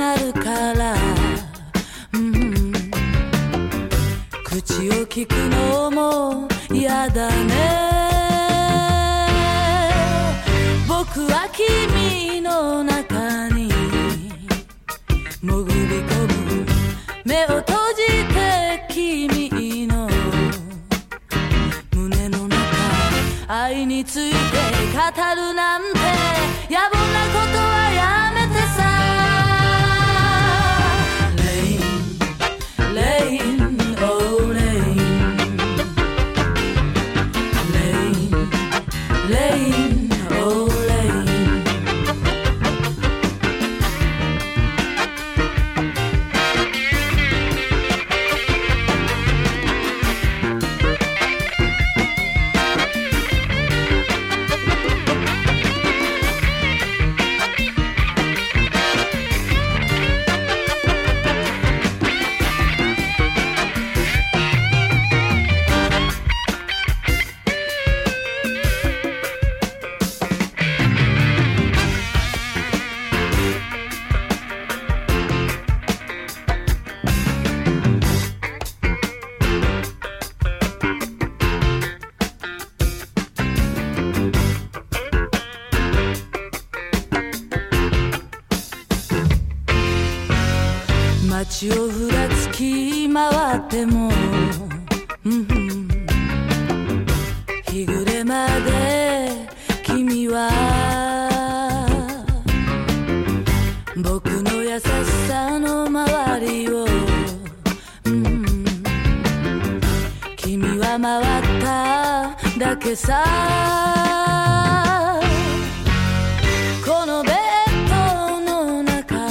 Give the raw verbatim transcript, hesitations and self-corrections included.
なるから、うん、口を聞くのも嫌だね。僕は君の中に潜り込む、目を閉じて君の胸の中、愛について語るなんて野暮なことはやめてさ。レイン、レイン、oh レイン、レイン、レイン、oh レイン。街をふらつき回っても、うんうん、日暮れまで君は僕の優しさの周りを、うん、君は回っただけさ。